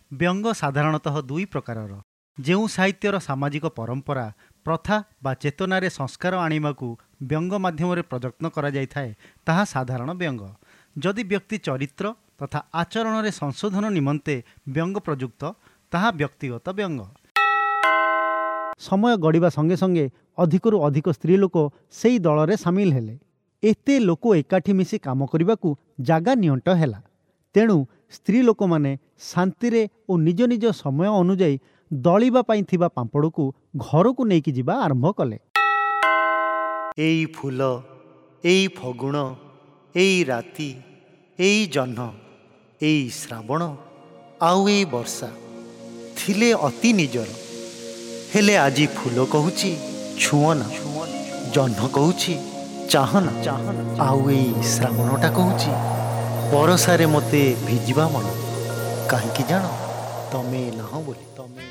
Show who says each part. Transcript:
Speaker 1: ବ୍ୟଙ୍ଗ ସାଧାରଣତଃ ଦୁଇ ପ୍ରକାରର। ଯେଉଁ ସାହିତ୍ୟର ସାମାଜିକ ପରମ୍ପରା ପ୍ରଥା ବା ଚେତନାରେ ସଂସ୍କାର ଆଣିବାକୁ ବ୍ୟଙ୍ଗ ମାଧ୍ୟମରେ ପ୍ରଯତ୍ନ କରାଯାଇଥାଏ ତାହା ସାଧାରଣ ବ୍ୟଙ୍ଗ। ଯଦି ବ୍ୟକ୍ତି ଚରିତ୍ର ତଥା ଆଚରଣରେ ସଂଶୋଧନ ନିମନ୍ତେ ବ୍ୟଙ୍ଗ ପ୍ରଯୁକ୍ତ ତାହା ବ୍ୟକ୍ତିଗତ ବ୍ୟଙ୍ଗ। ସମୟ ଗଡ଼ିବା ସଙ୍ଗେ ସଙ୍ଗେ ଅଧିକରୁ ଅଧିକ ସ୍ତ୍ରୀ ଲୋକ ସେହି ଦଳରେ ସାମିଲ ହେଲେ। ଏତେ ଲୋକ ଏକାଠି ମିଶି କାମ କରିବାକୁ ଜାଗା ନିଅଣ୍ଟ ହେଲା। ତେଣୁ ସ୍ତ୍ରୀ ଲୋକମାନେ ଶାନ୍ତିରେ ଓ ନିଜ ନିଜ ସମୟ ଅନୁଯାୟୀ ଦଳିବା ପାଇଁ ଥିବା ପାମ୍ପଡ଼କୁ ଘରକୁ ନେଇକି ଯିବା ଆରମ୍ଭ କଲେ।
Speaker 2: ଏଇ ଫୁଲ, ଏଇ ଫଗୁଣ, ଏଇ ରାତି, ଏଇ ଜହ୍ନ, ଏଇ ଶ୍ରାବଣ ଆଉ ଏଇ ବର୍ଷା ଥିଲେ ଅତି ନିଜର। ହେଲେ ଆଜି ଫୁଲ କହୁଛି ଛୁଅଁନା, ଜହ୍ନ କହୁଛି ଚାହଁନା, ଆଉ ଏଇ ଶ୍ରାବଣଟା କହୁଛି ବରଷାରେ ମୋତେ ଭିଜିବା ମନ। କାହିଁକି ଜାଣ? ତମେ ନାହଁ ବୋଲି।